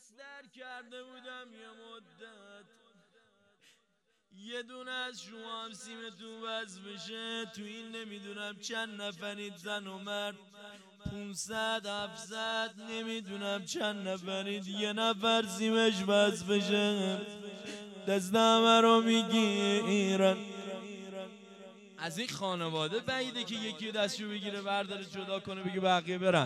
در کرده بودم یه مدت یه دونه از شما هم سیم تو وز بشه. تو این نمیدونم چند نفرید زن و مرد، 500 700 نمیدونم چند نفرید، یه نفر سیمش وز بشه دست همه رو میگیرن. از این خانواده بعیده که یکی دستشو بگیره برداره جدا کنه بگه بقیه برن.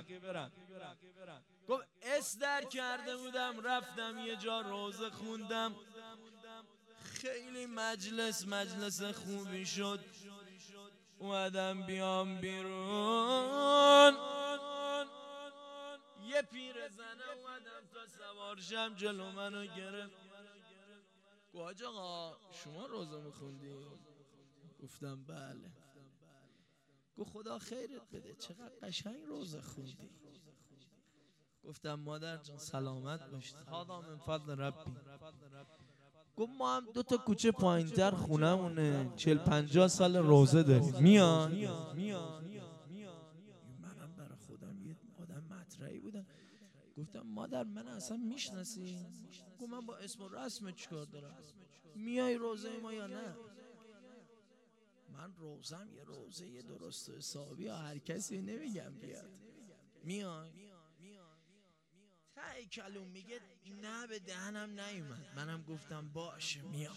گفت در کرده بودم رفتم یه جا روزه خوندم، خیلی مجلس خوبی شد. اومدم بیام بیرون، یه پیرزنه اومدم تا سوارشم جلو منو گرفت. گفت حاج آقا شما روزه میخوندی؟ گفتم بله. گفت خدا خیرت بده، چقدر قشنگ روزه خوندی. گفتم مادر جان سلامت باشید، هذا من فضل ربی. گفت ما هم 2 تا کوچه پایینتر خونمونه 40-50 سال روزه داریم، میان؟ منم برای خودم یه آدم مطرحی بودم، گفتم مادر من اصلا میشناسی؟ گفت من با اسم و رسم چیکار دارم، میای روزه ما یا نه؟ من روزم یه روزه درست و حسابی، هر کسی نمیگم بیاد، میای؟ ته کلوم میگه نه به دهنم نیومد. منم گفتم باشه میام.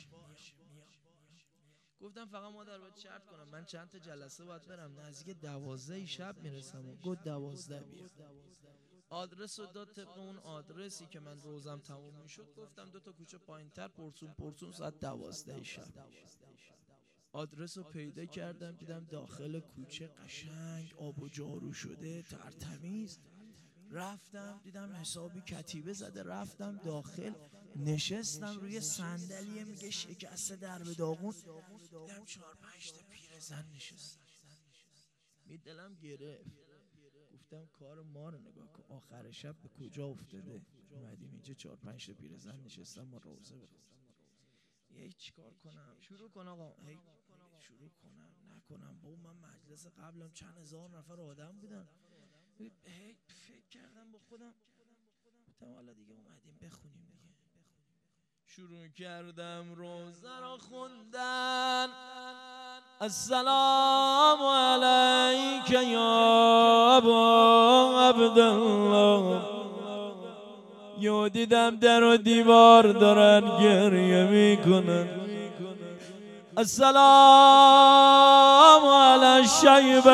گفتم فقط مادر باید شرط کنم، من چند تا جلسه باید برم، نزدیک 12 شب میرسم. گفت 12 بیا. آدرس رو داد، طبق اون آدرسی که من روزم تموم میشد گفتم 2 تا کوچه پایینتر پرسون ساعت 12 شب. آدرس رو پیدا کردم، دیدم داخل کوچه قشنگ آب و جارو شده ترتمیز. رفتم دیدم حسابی کتیبه زده، رفتم داخل نشستم روی صندلی میگه شکسته در به داغون، دیدم 4-5 تا پیرزن نشستن. دلم گرفت، گفتم کار ما رو نگاه کن، آخر شب به کجا افتاده. اومدیم اینجا 4-5 تا پیرزن نشستن ما روزه بخونیم. چیکار کنم؟ شروع کن آقا. شروع کنم نکنم؟ با من مجلس قبلم چند هزار نفر آدم بودن. فکر کردم با خودم، گفتم حالا دیگه اومدیم بخونیم دیگه. شروع کردم روزه رو خوندن. السلام علیک یا ابا عبدالله. یو دیدم در و دیوار دارن گریه میکنن. السلام علی الشیب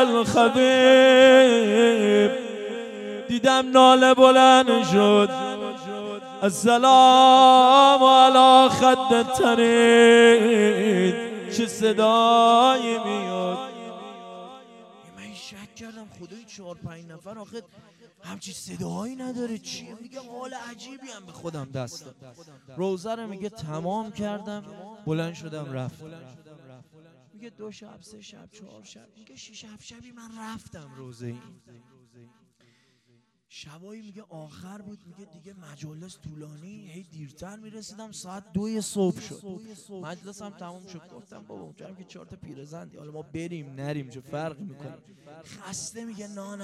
الخضیب. دیدم ناله بلند شد. السلام علی خد ترید. چه صدایی میاد. من شک کردم خدای 4-5 نفر آخه همچی صدایی نداره، چیه؟ میگم حال عجیبی هم به خودم دست داد. روزه رو میگه تمام کردم، بلند شدم رفتم. میگه 2 شب 3 شب 4 شب، میگه 6 7 شبی من رفتم روزه این. شبایی میگه آخر بود، میگه دیگه مجلس طولانی، هی دیرتر میرسیدم، ساعت 2 صبح شد. مجلس هم تموم شد. گفتم بابا اونجا که 4 تا پیرزن، حالا ما بریم نریم چه فرقی میکنه. خسته میگه نا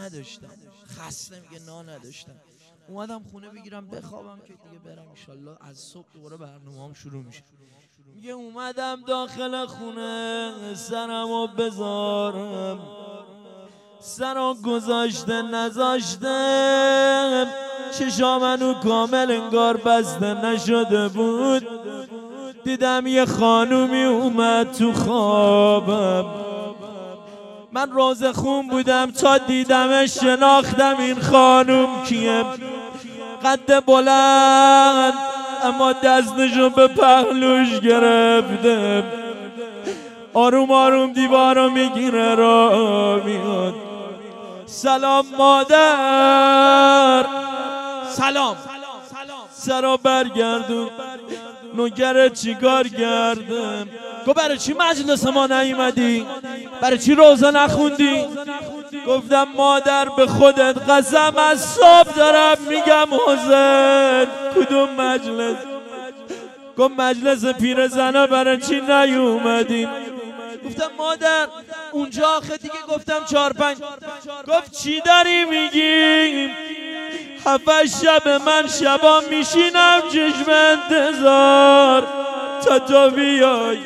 نداشتم. اومدم خونه بگیرم بخوابم که دیگه برم انشالله از صبح دوباره برنامه‌ام شروع میشه. میگه اومدم داخل خونه سرمو بذارم، سرو گذاشته نذاشته، چشامنو کامل انگار بسته نشده بود. دیدم یه خانومی اومد تو خوابم. من روزه خون بودم تا دیدمش شناختم این خانوم کیه. قد بلند اما دستشو به پهلوش گرفته، آروم آروم دیوارو میگیره را میاد. سلام مادر. سلام. سرا برگردون. نوکر چیکار کردم؟ گفت برای چی مجلس ما نیومدی؟ برای چی روزه نخوندی؟ گفتم مادر به خودت قسم از صبح دارم میگم حسین کدوم مجلس؟ گفت مجلس پیرزنا برای چی نیومدی؟ گفتم مادر اونجا آخه دیگه، گفتم 4-5. گفت چی داری میگی؟ 7 شب من شبا میشینم چشم انتظار تا تو بیای.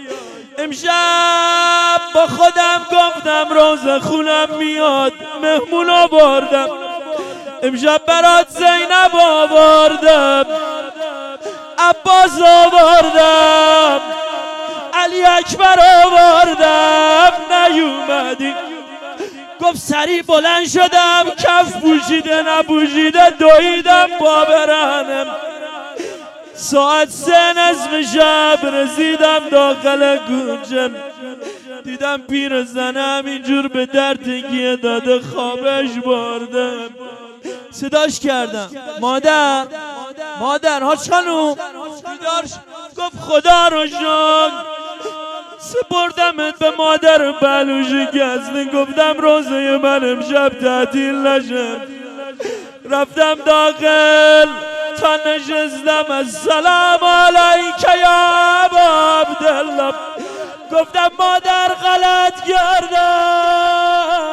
امشب با خودم گفتم روز خونم میاد مهمون آوردم، امشب برات زینب آوردم، عباس آوردم، علی اکبر آوردم، نیومدی. گفت سری بلند شدم کف پوشیده نپوشیده دویدم با برهنم. ساعت 3 نصف شب رسیدم داخل کوچه، دیدم پیرزنه همینجور به در تکیه داده خوابش بردم. صداش کردم مادر مادر حاج خانوم بیدار شد. گفت خدا رو شکر سپردمت به مادر بلوش گزنه. گفتم روزه من امشب تعطیل نشه. رفتم داخل تا نشستم السلام علیک یا ابا عبدالله. گفتم مادر غلط کردم